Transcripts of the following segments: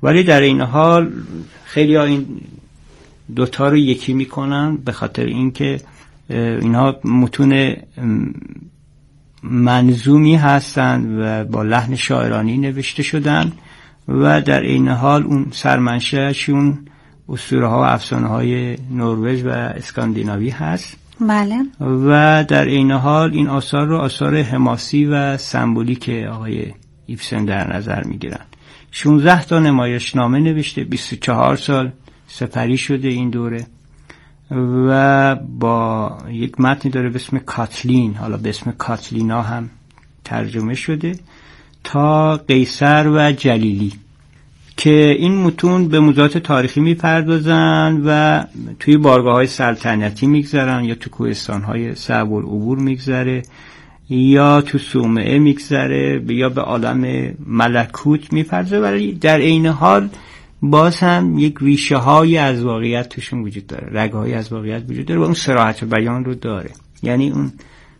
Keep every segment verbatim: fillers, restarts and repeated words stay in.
ولی در این حال خیلی ها این دوتا رو یکی میکنن به خاطر اینکه اینها متون منظومی هستند و با لحن شاعرانی نوشته شدن و در این حال اون سرمنشأشون اسطوره ها و افسانه های نروژ و اسکاندیناوی هست. بله. و در این حال این آثار رو آثار حماسی و سمبولیک آقای ایبسن در نظر میگیرن. شانزده تا نمایشنامه نوشته، بیست و چهار سال سپری شده این دوره و با یک متنی داره به اسم کاتلین، حالا به اسم کاتلینا هم ترجمه شده، تا قیصر و جلیلی، که این متون به موضوعات تاریخی میپردازن و توی بارگاه‌های سلطنتی میگذرن یا تو کوهستان‌های صعب العبور میگذره یا تو صومعه میگذره یا به عالم ملکوت میپردازه، ولی در عین حال باز هم یک ریشه های از واقعیت توشون وجود داره، رگ های از واقعیت وجود داره و اون صراحت بیان رو داره. یعنی اون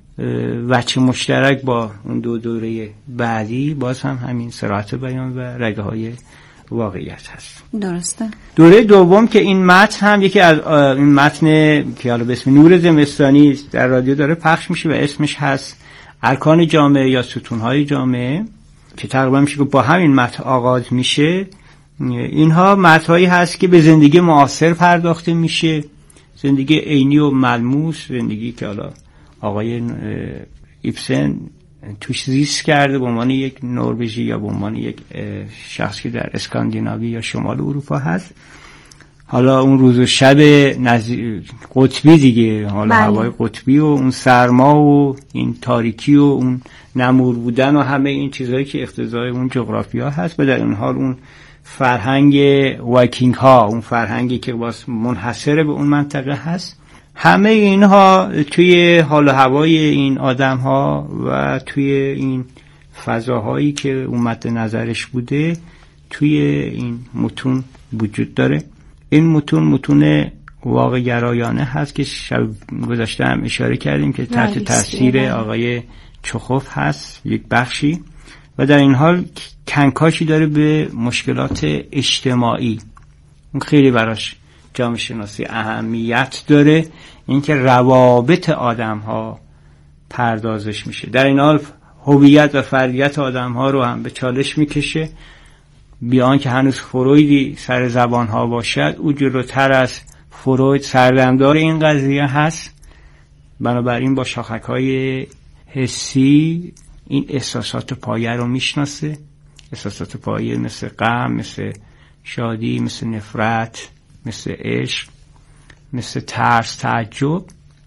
وجه مشترک با اون دو دوره بعدی باز هم همین صراحت بیان و رگ های واقعیت هست. درسته. دوره دوم که این متن هم یکی از این متن که حالا به اسم نور زمستانی در رادیو داره پخش میشه و اسمش هست ارکان جامعه یا ستونهای جامعه، که تقریبا میشه که با همین متن آغاز میشه. اینها متن‌هایی هست که به زندگی معاصر پرداخته میشه، زندگی عینی و ملموس، زندگی که حالا آقای ایبسن توش زیست کرده به عنوان یک نروژی یا به عنوان یک شخصی که در اسکاندیناوی یا شمال اروپا هست. حالا اون روز و شب نزی... قطبی دیگه، حالا بله. هوای قطبی و اون سرما و این تاریکی و اون نمور بودن و همه این چیزهایی که اقتضای اون جغرافیا هست، و در این حال اون فرهنگ وایکینگ ها، اون فرهنگی که باز منحصر به اون منطقه هست، همه اینها توی حال و هوای این آدم ها و توی این فضاهایی که اون مد نظرش بوده توی این متون وجود داره. این متون متون واقع گرایانه هست که شب گذاشته هم اشاره کردیم که تحت تاثیر آقای چخوف هست یک بخشی، و در این حال کنکاشی داره به مشکلات اجتماعی. اون خیلی براش جامعه شناسی اهمیت داره، اینکه روابط آدم ها پردازش میشه. در این حال هویت و فردیت آدم ها رو هم به چالش میکشه، بیان که هنوز فرویدی سر زبان ها باشد، او جلوتر از فروید سردمدار این قضیه هست. بنابراین با شاخک های حسی این احساسات پایه رو میشناسه، احساسات پایه مثل غم، مثل شادی، مثل نفرت، مثل عشق، مثل ترس، تعجب.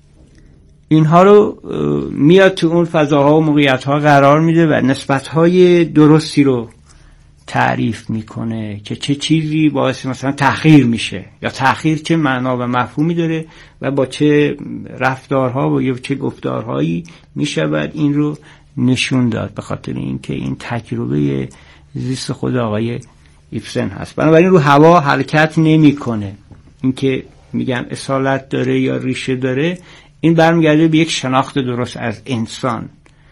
اینها رو میاد تو اون فضاها و موقعیت‌ها قرار میده و نسبت‌های درستی رو تعریف میکنه که چه چیزی باعث مثلا تأخیر میشه یا تأخیر چه معنا و مفهومی داره و با چه رفتارها و یا چه گفتارهایی میشود این رو نشون داد، به خاطر اینکه این تجربه زیست خود آقای ایبسن هست. بنابراین رو هوا حرکت نمیکنه. اینکه میگم اصالت داره یا ریشه داره، این برمیگرده به یک شناخت درست از انسان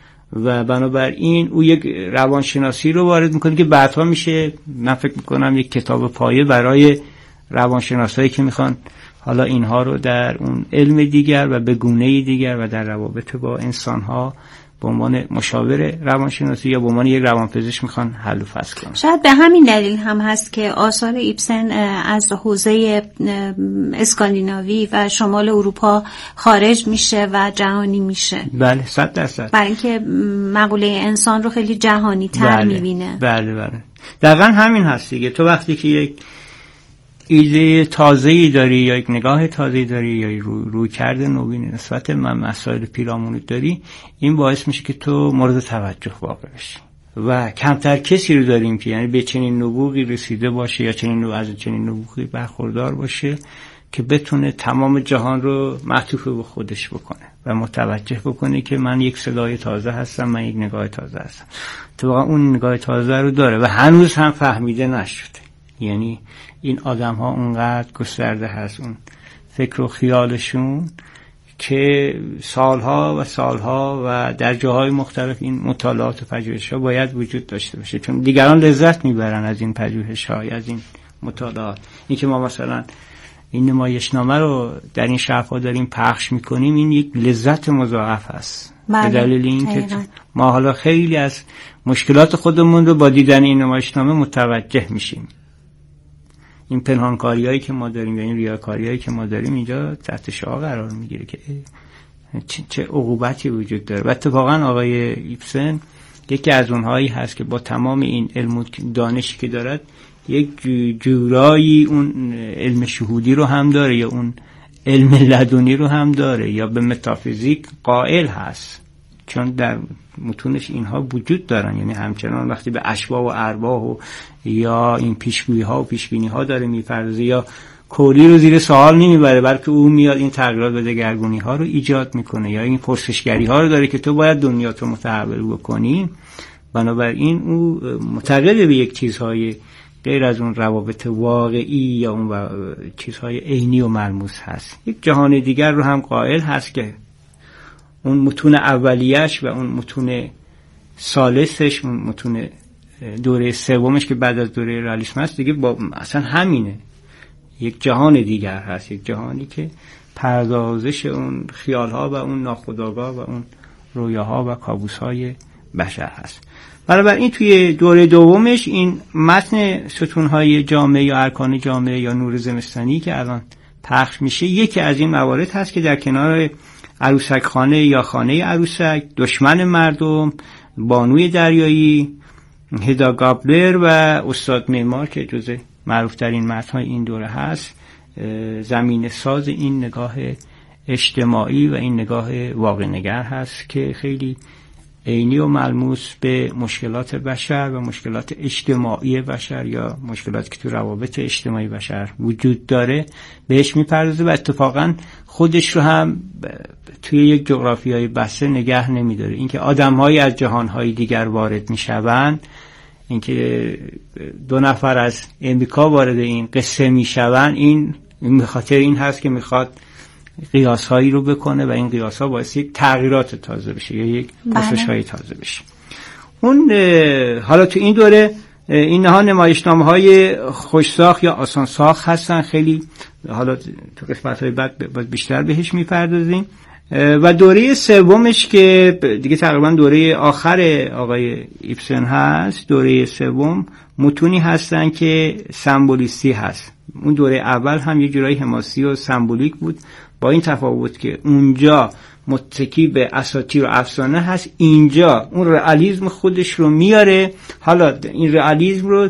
و بنابراین او یک روانشناسی رو وارد میکنه که بعدها میشه، من فکر میکنم، یک کتاب پایه برای روانشناسایی که میخوان حالا اینها رو در اون علم دیگر و به گونه دیگر و در روابط با انسانها به عنوان مشاور روانشناسی یا به عنوان یک روانپزشک میخوان حل و فصل کنن. شاید به همین دلیل هم هست که آثار ایبسن از حوزه اسکاندیناوی و شمال اروپا خارج میشه و جهانی میشه. بله، صد درصد. برای اینکه مقوله انسان رو خیلی جهانی تر بله. میبینه. بله بله. دقیقاً همین هست دیگه. تو وقتی که یک ایده تازه‌ای داری یا یک نگاه تازه‌ای داری یا رو روی کرده نوین نسبت من مسائل پیرامونی داری، این باعث میشه که تو مورد توجه واقع بشی و کمتر کسی رو داریم که یعنی به چنین نبوغی رسیده باشه یا چنین نوع از چنین نبوغی برخوردار باشه که بتونه تمام جهان رو معطوف به خودش بکنه و متوجه بکنه که من یک صدای تازه هستم، من یک نگاه تازه هستم. تو واقعا اون نگاه تازه رو داره و هنوز هم فهمیده نشده. یعنی این آدم ها اونقدر گسترده هست اون فکر و خیالشون که سالها و سالها و در جاهای مختلف این مطالعات و پژوهش‌ها باید وجود داشته باشه، چون دیگران لذت میبرن از این پژوهش‌ها، از این مطالعات. این که ما مثلا این نمایشنامه رو در این شهرها داریم پخش میکنیم، این یک لذت مضاعف است. به دلیل اینکه ما حالا خیلی از مشکلات خودمون رو با دیدن این نمایشنامه متوجه میشیم. این پنهانکاریایی که ما داریم یا این ریاکاریایی که ما داریم اینجا تحت شعاع قرار میگیره که چه, چه عقوبتی وجود داره. و اتفاقا آقای ایبسن یکی از اونهایی هست که با تمام این علم و دانشی که دارد یک جورایی اون علم شهودی رو هم داره یا اون علم لدنی رو هم داره یا به متافیزیک قائل هست، چون در متونش اینها وجود دارن. یعنی همچنان وقتی به اشباح و ارواح و یا این پیشگویی ها و پیشبینی ها داره میپردازه یا کولی رو زیر سوال نمیبره، بلکه او میاد این تغییرات و دگرگونی ها رو ایجاد میکنه یا این پرسشگری ها رو داره که تو باید دنیات رو متحول بکنی. بنابراین او معتقد به یک چیزهای غیر از اون روابط واقعی یا اون چیزهای عینی و ملموس هست. یک جهان دیگر رو هم قائل هست که اون متون اولیش و اون متون ثالثش، اون متون دوره سومش که بعد از دوره رئالیسم هست دیگه با اصلا همینه، یک جهان دیگر هست، یک جهانی که پردازش اون خیالها و اون ناخودآگاه و اون رویاها و کابوسهای بشر هست. بنابراین توی دوره دومش این متن ستونهای جامعه یا ارکان جامعه یا نور زمستانی که الان پخش میشه یکی از این موارد هست که در کنار عروسک خانه یا خانه عروسک، دشمن مردم، بانوی دریایی، هدا گابلر و استاد معمار که جزء معروف ترین متن‌های این دوره هست، زمین ساز این نگاه اجتماعی و این نگاه واقع نگر هست که خیلی عینی و ملموس به مشکلات بشر و مشکلات اجتماعی بشر یا مشکلاتی که تو روابط اجتماعی بشر وجود داره بهش میپردازه و اتفاقا خودش رو هم توی یک جغرافیای بسته نگه نمیداره. اینکه آدم‌هایی از جهان‌های دیگر وارد میشوند، اینکه دو نفر از امریکا وارد این قصه میشوند، این به خاطر این هست که میخواد قیاس‌هایی رو بکنه و این قیاس‌ها باعث یک تغییرات تازه بشه یا یک پرسش‌های تازه بشه. اون حالا تو این دوره اینها نمایشنامه‌های خوش‌ساخت یا آسان‌ساخت هستن، خیلی حالا تو قسمت‌های بعد بیشتر بهش می‌پردازیم. و دوره سومش که دیگه تقریبا دوره آخر آقای ایبسن هست، دوره سوم متونی هستن که سمبولیستی هست. اون دوره اول هم یه جورایی حماسی و سمبولیک بود، با این تفاوت که اونجا متکی به اساطیر و افسانه هست، اینجا اون رئالیسم خودش رو میاره، حالا این رئالیسم رو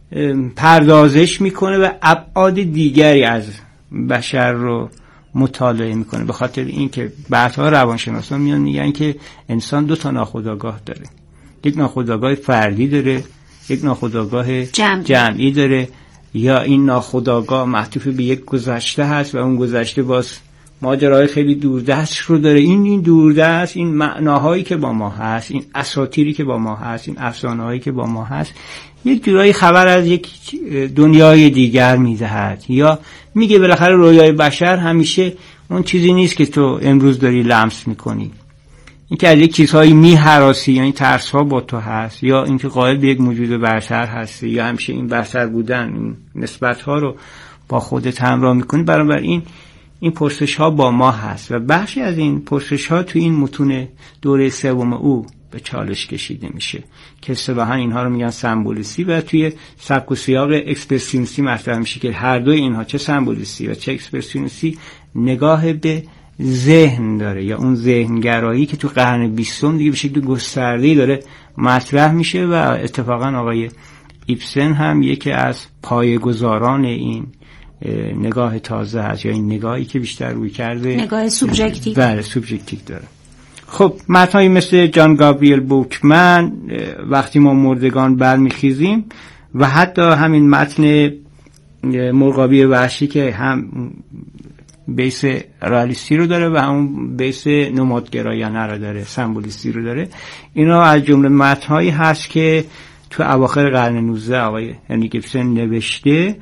پردازش میکنه و ابعاد دیگری از بشر رو مطالعه میکنه. به خاطر اینکه بعدها روانشناسان میان میگن که انسان دو تا ناخودآگاه داره، یک ناخودآگاه فردی داره، یک ناخودآگاه جمعی. جمعی داره، یا این ناخودآگاه معطوف به یک گذشته هست و اون گذشته باز ماجرای خیلی دوردست رو داره. این این دوردست، این معناهایی که با ما هست، این اساطیری که با ما هست، این افسانه‌هایی که با ما هست، یک جورایی خبر از یک دنیای دیگر میدهد یا میگه بالاخره رویای بشر همیشه اون چیزی نیست که تو امروز داری لمس میکنی. این که از یک چیزهایی میهراسی، یعنی ترس ها با تو هست، یا اینکه قائل به یک موجود برتر هستی یا همیشه این برتر بودن، این نسبت ها رو با خودت همراه میکنی. بنابراین این پرسش ها با ما هست و بخشی از این پرسش ها تو این متون دوره سوم او به چالش کشیده میشه که اصطلاحاً اینها رو میگن سمبولیستی و توی سبک و سیاق اکسپرسیونیستی مطرح میشه که هر دوی اینها، چه سمبولیستی و چه اکسپرسیونیستی، نگاه به ذهن داره یا اون ذهنگرایی که تو قرن بیستم دیگه به شکل گسترده‌ای داره مطرح میشه و اتفاقاً آقای ایبسن هم یکی از پایه‌گذاران این نگاه تازه هست یا این نگاهی که بیشتر روی کرده نگاه سوبژکتیو بله سوبژکتیو داره. خب متن‌هایی مثل جان گابریل بوکمن، وقتی ما مردگان برمیخیزیم، و حتی همین متن مرغابی وحشی که هم بیس رئالیستی رو داره و هم بیس نمادگرایانه رو داره، سمبولیستی رو داره، اینا از جمله متن‌هایی هست که تو اواخر قرن نوزدهم آقای هنری گیبسن نوشته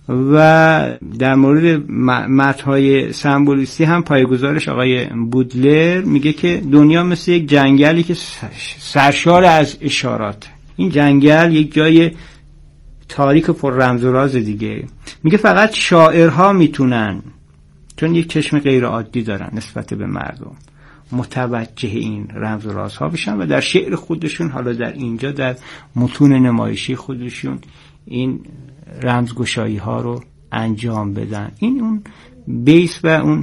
و در مورد متن‌های سمبولیستی هم پایه‌گذارش آقای بودلر میگه که دنیا مثل یک جنگلی که سرشار از اشارات، این جنگل یک جای تاریک و پر رمز و راز دیگه. میگه فقط شاعرها میتونن، چون یک چشم غیر عادی دارن نسبت به مردم، متوجه این رمز و رازها بشن و در شعر خودشون، حالا در اینجا در متون نمایشی خودشون، این رمزگشایی ها رو انجام بدن. این اون بیس و اون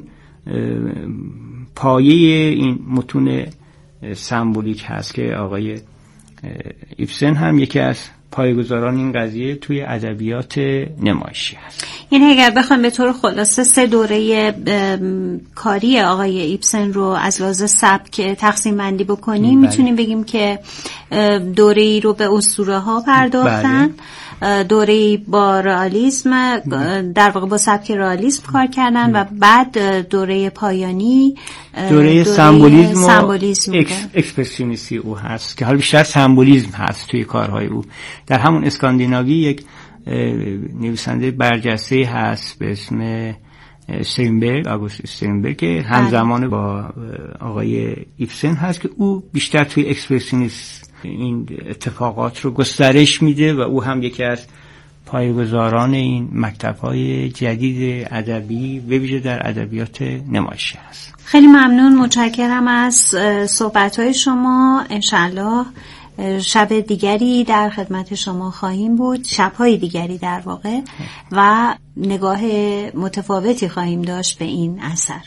پایه این متون سمبولیک هست که آقای ایبسن هم یکی از پایه‌گذاران این قضیه توی ادبیات نمایشی هست. یعنی اگر بخوایم به طور خلاصه سه دوره کاری آقای ایبسن رو از لحاظ سبک تقسیم بندی بکنیم، بله. میتونیم بگیم که دوره‌ای رو به اسطوره ها پرداختن، بله. دوره‌ای با رئالیسم، در واقع با سبک رئالیسم کار کردن، و بعد دوره پایانی دوره سمبولیسم و سمبولیسم اکس، اکسپرسیونیستی او هست که حالا بیشتر سمبولیسم هست توی کارهای او. در همون اسکاندیناوی یک نویسنده برجسته هست به اسم استرینبرگ، آگوست استرینبرگ، که همزمان با آقای ایبسن هست که او بیشتر توی اکسپرسیونیسم این اتفاقات رو گسترش میده و او هم یکی از پایه‌گذاران این مکتب‌های جدید ادبی به ویژه در ادبیات نمایشی است. خیلی ممنون، متشکرم از صحبت‌های شما. انشالله شب دیگری در خدمت شما خواهیم بود، شب‌های دیگری در واقع، و نگاه متفاوتی خواهیم داشت به این اثر.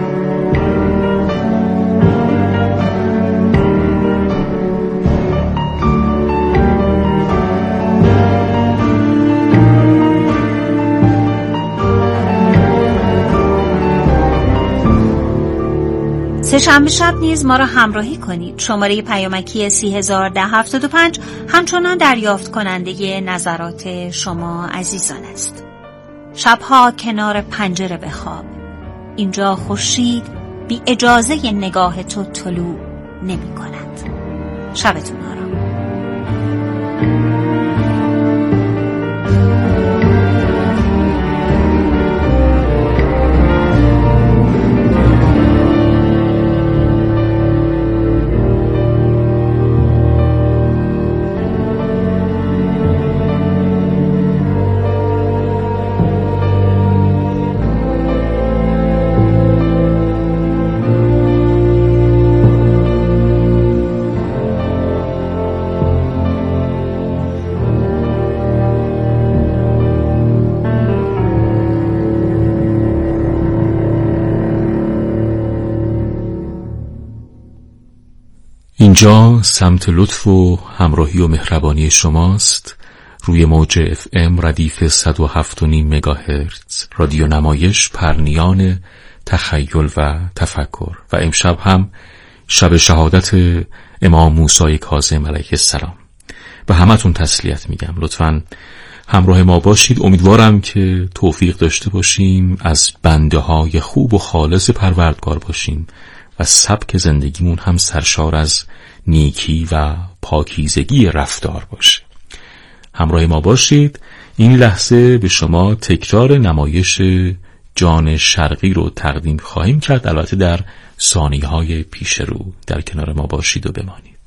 سه‌شنبه شب نیز ما را همراهی کنید. شماره پیامکی سی هزار ده هفتاد و پنج همچنان دریافت کننده نظرات شما عزیزان است. شبها کنار پنجره بخواب، اینجا خورشید بی اجازه نگاه تو طلوع نمی کند. شبتون آرام. اینجا سمت لطف و همراهی و مهربانی شماست. روی موج اف ام ردیف صد و هفت و نیم مگاهرتز رادیو نمایش پرنیان تخیل و تفکر، و امشب هم شب شهادت امام موسی کاظم علیه السلام. به همتون تسلیت میگم، لطفاً همراه ما باشید. امیدوارم که توفیق داشته باشیم از بنده های خوب و خالص پروردگار باشیم و سبک زندگیمون هم سرشار از نیکی و پاکیزگی رفتار باشه. همراه ما باشید. این لحظه به شما تکرار نمایش جان شرقی رو تقدیم خواهیم کرد، البته در ثانیه‌های پیش رو. در کنار ما باشید و بمانید.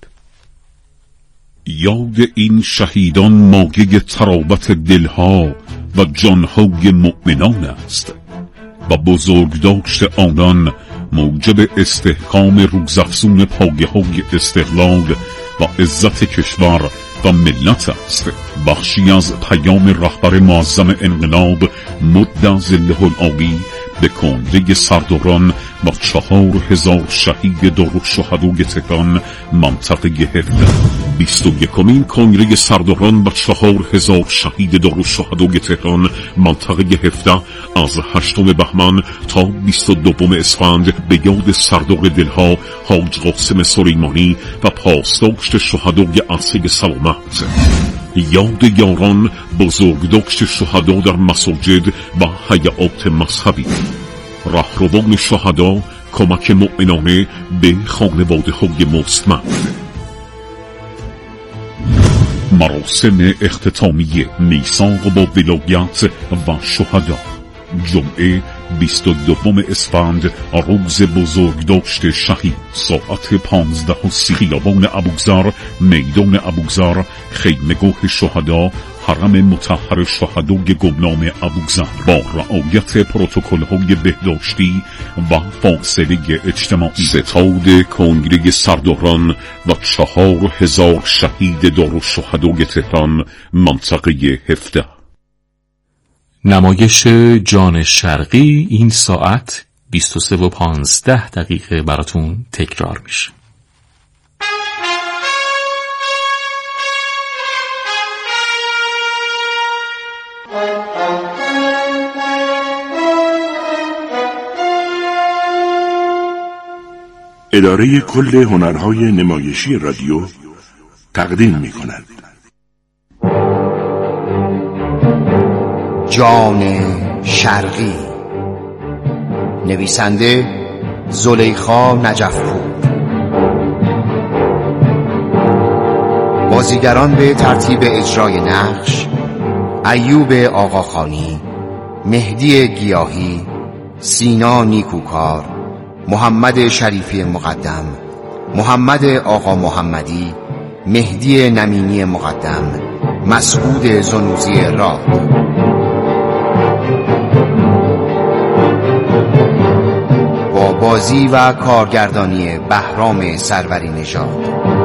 یاد این شهیدان مایه ترابت دلها و جانهای مؤمنان است و بزرگداشت آنان موجب استحکام روزافزون پایه‌های استقلال و عزت کشور و ملت است. بخشی از پیام رهبر معظم انقلاب مد ظله العالی به کنده سرداران و چهار هزار شهید دارالشهدای تهران منطقه هفده. بیست و یکمین کنگره سرداران و چهار هزار شهید دارالشهدای تهران منطقه هفده از هشتم بهمن تا بیست و دوم اسفند به یاد سردار دلها حاج قاسم سلیمانی و پاسداشت شهدای عرصه سلامت. یاد یاران بزرگداشت شهدا در مساجد و هیئات مذهبی. رهروان شهدا کمک مؤمنانه به خانواده های مستمند. مراسم اختتامی میثاق با ولایت و شهدا. جمعه بیست و دوم اسفند روز بزرگداشت شهید، ساعت پانزده و سی، خیابان ابوذر، میدان ابوذر، خیمه‌گاه شهدا، حرم مطهر شهدای گمنام ابوذر، با رعایت پروتکل‌های بهداشتی و فاصله اجتماعی. ستاد کنگره سرداران و چهار هزار شهید دارالشهدای تهران، منطقه هفده. نمایش جان شرقی این ساعت بیست و سه و پانزده دقیقه براتون تکرار میشه. اداره کل هنرهای نمایشی رادیو تقدیم می‌کند جان شرقی، نویسنده زلیخا نجف‌پور، بازیگران به ترتیب اجرای نقش: ایوب آقاخانی، مهدی گیاهی، سینا نیکوکار، محمد شریفی مقدم، محمد آقا محمدی، مهدی نمینی مقدم، مسعود زنوزی راد. با بازی و کارگردانی بهرام سروری نژاد.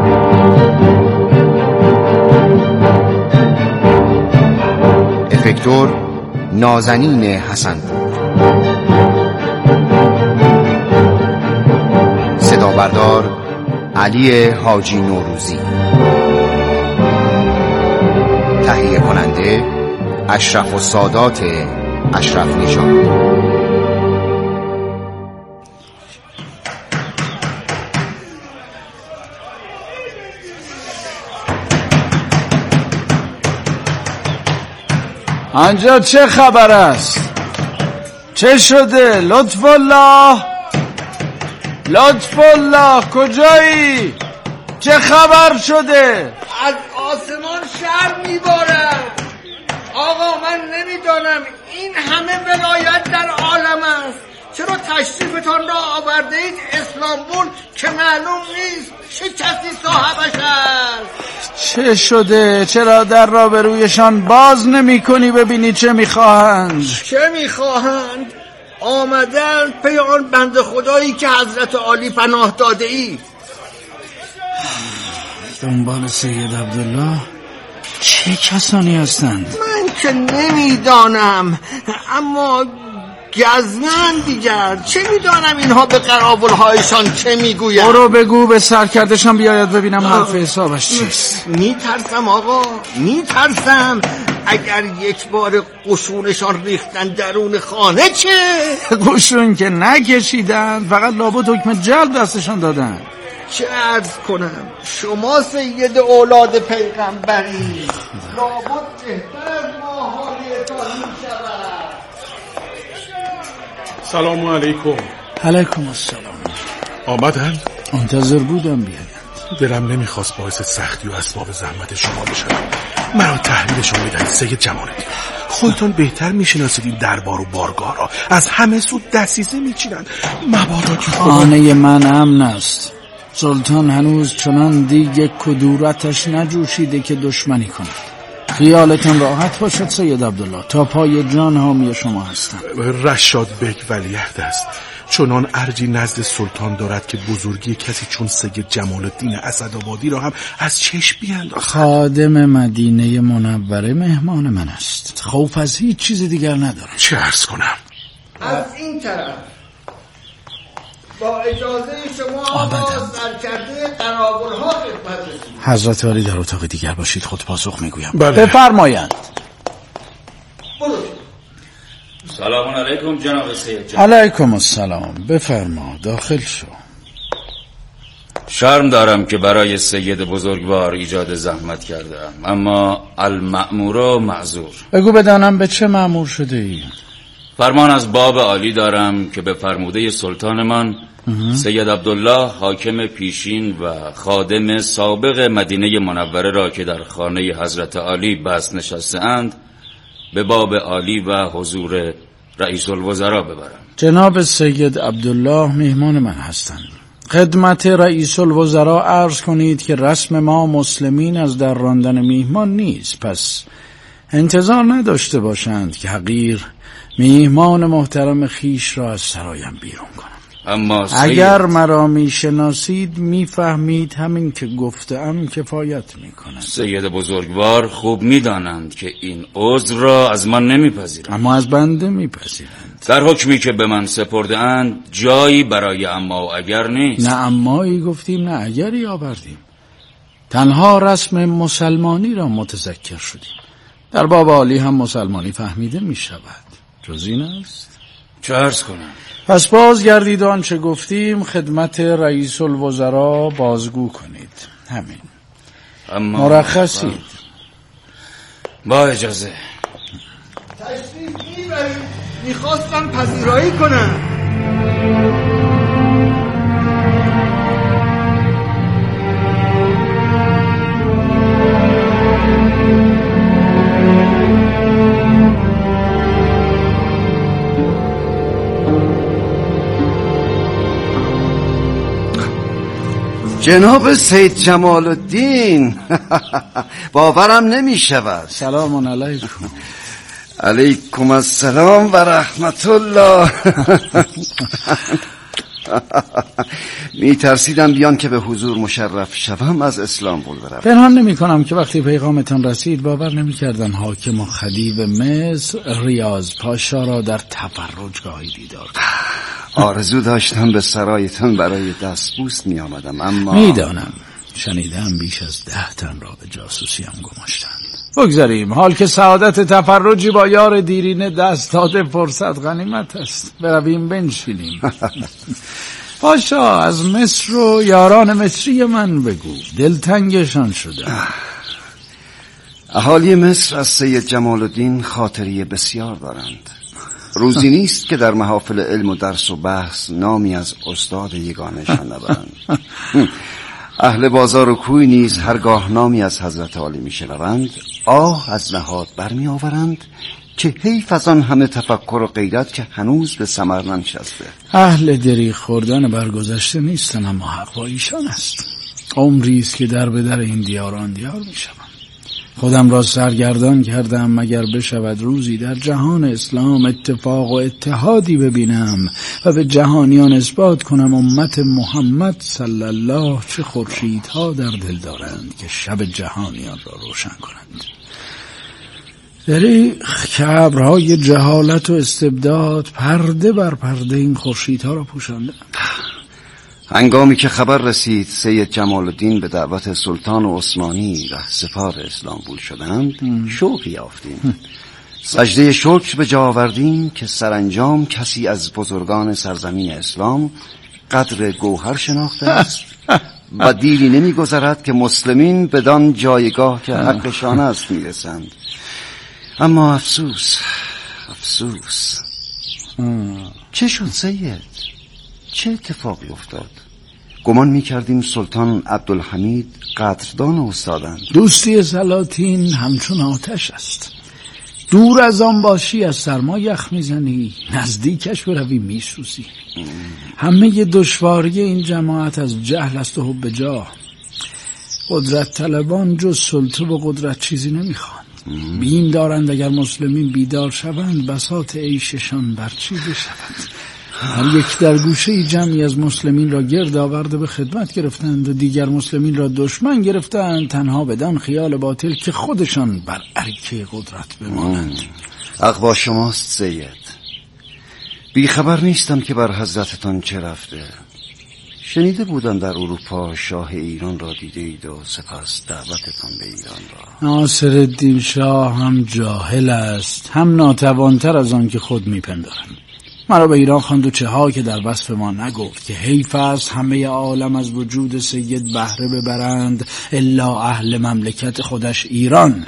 افکتور نازنین حسن‌پور. صدا بردار علی حاجی نوروزی. تهیه کننده اشرف السادات اشرف نژاد. آنجا چه خبر است؟ چه شده؟ لطف الله، لطف الله کجایی؟ چه خبر شده؟ از آسمان شرم میبارد. آقا من نمیدانم این همه ولایت در عالم است، چرا تشریفتان را آورده اید اسلامبول که معلوم نیست چه کسی صاحبش است؟ چه شده؟ چرا در را به رویشان باز نمی کنی ببینی چه میخواهند؟ چه میخواهند؟ آمدن پی آن بنده خدایی که حضرت عالی پناه داده ای. دنبال سید عبدالله چه کسانی هستند؟ من که نمیدانم، اما گزمن دیگر چه میدانم اینها به قراولهایشان چه میگوید. برو بگو به سرکردشان بیاید ببینم حرف حسابش چیست. میترسم آقا، میترسم اگر یک بار قشونشان ریختن درون خانه چه؟ قشون که نکشیدن، فقط لابد حکم جلب دستشان دادن. چه عرض کنم، شما سید اولاد پیغمبری، لابد بهتر از ما حالیتان میشود. سلام علیکم. علیکم السلام. آمدن؟ منتظر بودم بیاید. دلم نمیخواست باعث سختی و اسباب زحمت شما بشم. مرا تحویلشون بدهید سید جمالدین. خودتون بهتر میشناسید این دربار و بارگاه را، از همه سو دسیسه میچینن. مبادا که خانه من امن است. سلطان هنوز چنان دیگه کدورتش نجوشیده که دشمنی کنه. خیالتون راحت باشد سید عبدالله، تا پای جان حامی شما هستم. رشاد بک ولیعهد است. چنان ارجی نزد سلطان دارد که بزرگی کسی چون سید جمال الدین اسدآبادی را هم از چشم بیندازد. خادم مدینه منوره مهمان من است، خوف از هیچ چیز دیگر ندارم. چه عرض کنم؟ از این طرف با اجازه شما با سرکرده قراولها خدمت رسید. حضرت عالی در اتاق دیگر باشید، خود پاسخ میگویم. بله. بفرمایند. سلام علیکم جناب سید جان. علیکم السلام. بفرما داخل شو. شرم دارم که برای سید بزرگوار ایجاد زحمت کردم، اما المأمور و معذور. بگو بدانم به چه مأمور شده ای؟ فرمان از باب عالی دارم که به فرموده سلطانمان سید عبدالله حاکم پیشین و خادم سابق مدینه منوره را که در خانه حضرت عالی بست نشسته اند به باب عالی و حضور رئیس الوزراء ببرم. جناب سید عبدالله میهمان من هستند. خدمت رئیس الوزراء عرض کنید که رسم ما مسلمین از در راندن میهمان نیست، پس انتظار نداشته باشند که حقیر میهمان محترم خیش را از سرایم بیرون کنم. اما سید... اگر مرا میشناسید میفهمید همین که گفتم کفایت میکند. سید بزرگوار خوب میدانند که این عذر را از من نمیپذیرند، اما از بنده میپذیرند. در حکمی که به من سپرده اند جایی برای اما و اگر نیست. نه امایی گفتیم نه اگری آوردیم، تنها رسم مسلمانی را متذکر شدیم. در باب عالی هم مسلمانی فهمیده میشود، جز این است. چه عرض کنم؟ پس بازگردید آنچه گفتیم خدمت رئیس الوزراء بازگو کنید. همین. اما مرخصید. با اجازه. تشریف میبرید، میخواستم پذیرایی کنم. جناب سید جمال الدین، باورم نمی شود. سلام علیکم. علیکم السلام و رحمت الله. می ترسیدم بیان که به حضور مشرف شوم از استانبول بروم. پنهان نمی کنم که وقتی پیغامتان رسید باور نمی کردم حاکم و خدیو مصر ریاض پاشا را در تفرجگاهی دیدار کنم. آرزو داشتم به سرایتان برای دستبوس می آمدم، اما میدانم شنیدم بیش از ده تن را به جاسوسی هم گماشتند. بگذاریم، حال که سعادت تفرجی با یار دیرینه دست داده فرصت غنیمت است. برویم بنشینیم. پاشا از مصر و یاران مصری من بگو، دلتنگشان شده. اهالی مصر از سید جمال الدین خاطری بسیار دارند. روزی نیست که در محافل علم و درس و بحث نامی از استاد یگانه‌شان نبرند. اهل بازار و کوی نیز هرگاه نامی از حضرت عالی میشنوند آه از نهاد برمی آورند که حیف از آن همه تفکر و غیرت که هنوز به ثمر ننشسته. اهل دریغ خوردن برگذشته نیستن، اما حق با ایشان است. عمری است که در به در این دیاران دیار میشوم. خودم را سرگردان کردم مگر بشود روزی در جهان اسلام اتفاق و اتحادی ببینم و به جهانیان اثبات کنم امت محمد صلی الله چه خورشیدها در دل دارند که شب جهانیان را روشن کنند. دریغ که ابرهای جهالت و استبداد پرده بر پرده این خورشیدها را پوشانده. هنگامی که خبر رسید سید جمال الدین به دعوت سلطان عثمانی رهسپار اسلامبول شدند شوقی یافتیم. سجده شکر به جا آوردیم که سرانجام کسی از بزرگان سرزمین اسلام قدر گوهر شناخته است و دیری نمی گذرد که مسلمین بدان جایگاه که حقشان است می رسند. اما افسوس افسوس چه شد سید؟ چه اتفاقی افتاد؟ گمان می کردیم سلطان عبدالحمید قدردان استادند. دوستی سلاطین همچون آتش است. دور از آن باشی از سرما یخ میزنی، نزدیکش بروی میسوزی. همه دشواری این جماعت از جهل است و حب جاه. قدرت طلبان جز سلطه و قدرت چیزی نمیخوان. بیم دارند اگر مسلمین بیدار شوند بساط عیششان برچیده شود. هر یک در گوشه جمعی از مسلمین را گرد آورده به خدمت گرفتند و دیگر مسلمین را دشمن گرفتند، تنها بدان خیال باطل که خودشان بر عرکه قدرت بمانند. حق با شماست سید. بی خبر نیستم که بر حضرتتان چه رفته. شنیده بودم در اروپا شاه ایران را دیده اید و سپس دعوتتان به ایران را. ناصرالدین شاه هم جاهل است، هم ناتوانتر از آن که خود میپندارند. مرا به ایران خواند و چه ها که در وصف ما نگفت که حیف است همه عالم از وجود سید بهره ببرند الا اهل مملکت خودش ایران.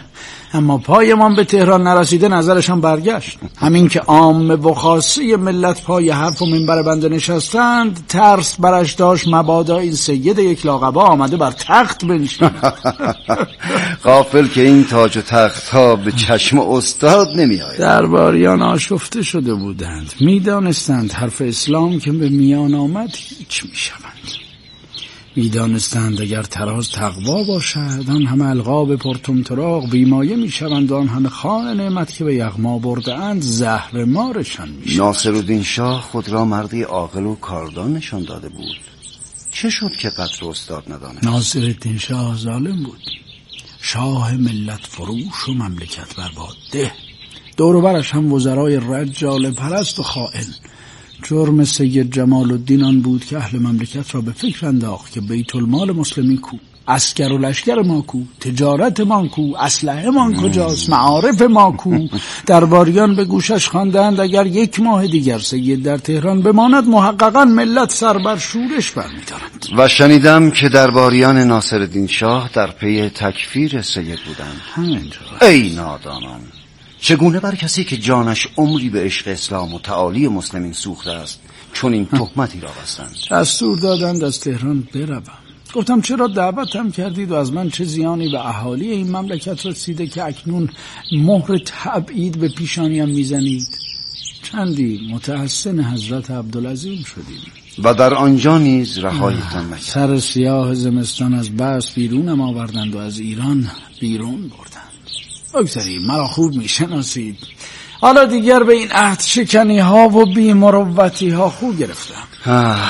اما پایمان به تهران نرسیده نظرشان برگشت. همین که عامه و خاصه ملت پای حرف و منبر بنده نشستند، ترس برش داشت مبادا این سید یک لاقبا آمده بر تخت بنشیند. غافل که این تاج و تخت ها به چشم استاد نمی آید. درباریان آشفته شده بودند، می دانستند حرف اسلام که به میان آمد هیچ می شوند. می دانستند اگر تراز تقوا باشد آن همه القاب پرطمطراق بیمایه می شوند و آن همه خوان نعمت که به یغما برده اند زهر مارشان می شوند. ناصرالدین شاه خود را مردی عاقل و کاردان نشان داده بود. چه شد که قدر استاد ندانست؟ ناصرالدین شاه ظالم بود، شاه ملت فروش و مملکت برباد ده. دور و برش هم وزرای رجال پرست و خائن. جرم سید جمال الدین آن بود که اهل مملکت را به فکر انداخت که بیت المال مسلمین کو، اسکر و لشکر ما کو، تجارت ما کو، اسلحه ما کجاست، معارف ما کو. درباریان به گوشش خواندند اگر یک ماه دیگر سید در تهران بماند محققا ملت سر بر شورش برمی‌دارند. و شنیدم که درباریان ناصرالدین شاه در پی تکفیر سید بودند. همینطور. ای نادانان، چگونه بر کسی که جانش عمری به عشق اسلام و تعالی مسلمین سوخته است چون این تهمتی را بستند؟ دستور دادند از تهران بروم. گفتم چرا دعوتم کردید و از من چه زیانی به اهالی این مملکت رسیده که اکنون مهر تبعید به پیشانیم میزنید؟ چندی متحسن حضرت عبدالعظیم شدیم و در آنجا نیز رهایتان نکرد. سر سیاه زمستان از بس بیرونم آوردند و از ایران بیرون بردند. بگذارید، مرا خوب میشناسید. حالا دیگر به این عهد شکنی ها و بی‌مروتی ها خو گرفتم.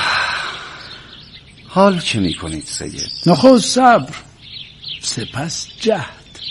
حال چه میکنید سید؟ نخست صبر، سپس جهد.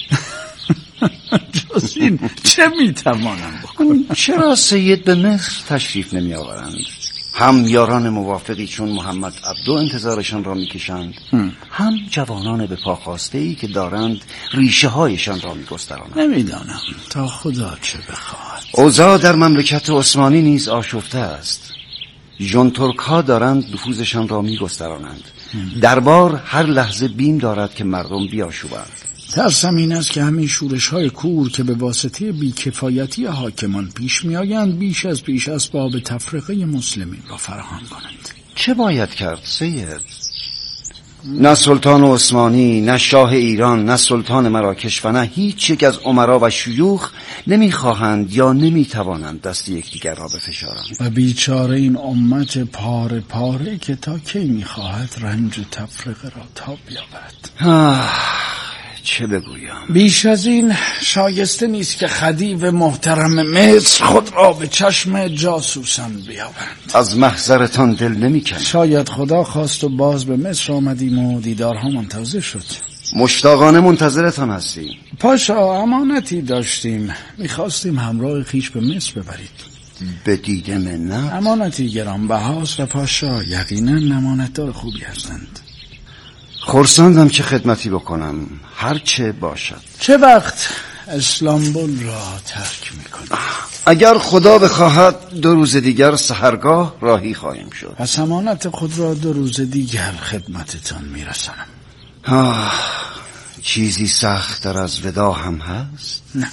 جز این چه میتوانم بکنم؟ چرا سید به مصر تشریف نمی آورند؟ هم یاران موافقی چون محمد عبدو انتظارشان را میکشند، هم جوانان به پا خواسته ای که دارند ریشه هایشان را میگسترانند. نمیدانم تا خدا چه بخواهد. اوضاع در مملکت عثمانی نیز آشفته است. ژن ترک ها دارند نفوذشان را میگسترانند. دربار هر لحظه بیم دارد که مردم بیاشوبند. ترسم این است که همین شورش های کور که به واسطه بیکفایتی حاکمان پیش می آیند بیش از پیش اسباب تفرقه مسلمین را فراهم کنند. چه باید کرد سید؟ نه سلطان عثمانی، نه شاه ایران، نه سلطان مراکش و نه هیچ یک از امرا و شیوخ نمیخواهند یا نمیتوانند دست یکدیگر را بفشارند. و بیچاره این امت پاره پاره که تا کی میخواهد رنج و تفرقه را تاب بیاورد. چه بگویم؟ بیش از این شایسته نیست که خدیو محترم مصر خود را به چشم جاسوسان بیابند. از محضرتان دل نمی کنم. شاید خدا خواست و باز به مصر آمدیم و دیدارها منتظر شد. مشتاقانه منتظرتان هستیم. پاشا، امانتی داشتیم، میخواستیم همراه خیش به مصر ببرید. به دیده منت؟ امانتی گرانبهاست و پاشا یقینا امانتدار خوبی هستند. خرسندم که خدمتی بکنم، هر چه باشد. چه وقت اسلامبول را ترک میکنم؟ اگر خدا بخواهد دو روز دیگر سحرگاه راهی خواهیم شد. پس امانت خود را دو روز دیگر خدمتتان میرسانم. آه، چیزی سخت در از ودا هم هست؟ نه.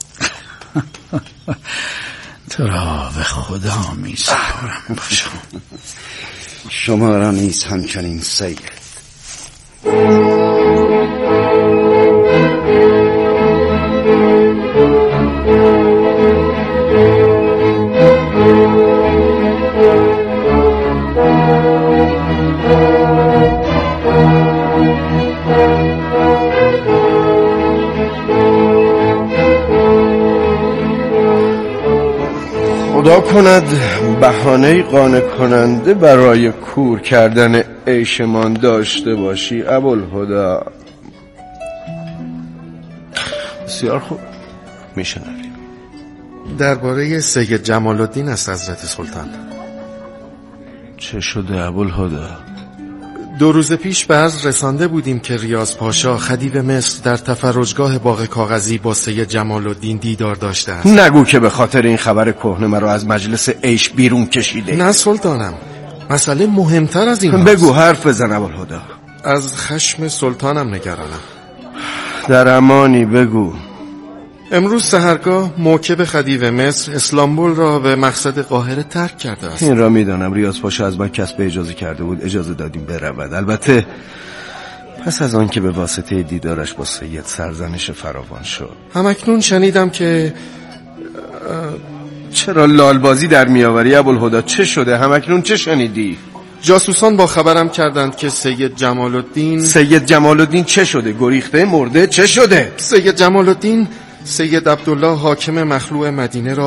تو را به خدا میسپارم پاشا. شما را نیز همچنین سید. خدا کند بهانه قانع کننده برای کور کردن عیشمان داشته باشی ابوالهدی. بسیار خوب، میشنویم. درباره سید جمال الدین است حضرت سلطان. چه شده ابوالهدی؟ دو روز پیش به عرض رسانده بودیم که ریاض پاشا خدیو مصر در تفرجگاه باغ کاغذی با سید جمال الدین دیدار داشته است. نگو که به خاطر این خبر کهنه مرا از مجلس عیش بیرون کشیده. نه سلطانم، مسئله مهمتر از این بگو هست. حرف بزن ابوالهدی. از خشم سلطانم نگرانم. در امانی بگو. امروز سحرگاه موکب خدیو مصر اسلامبول را به مقصد قاهره ترک کرده است. این را میدانم. ریاض پاشا از من کسب اجازه کرده بود، اجازه دادیم برود. البته پس از آن که به واسطه دیدارش با سید سرزنش فراوان شد. همکنون شنیدم که چرا لالبازی در میآوری ابوالهدی؟ چه شده؟ همکنون چه شنیدی؟ جاسوسان با خبرم کردند که سید جمال الدین سید جمال الدین چه شده؟ گریخته؟ مرده؟ چه شده؟ سید جمال الدین سید عبدالله حاکم مخلوع مدینه را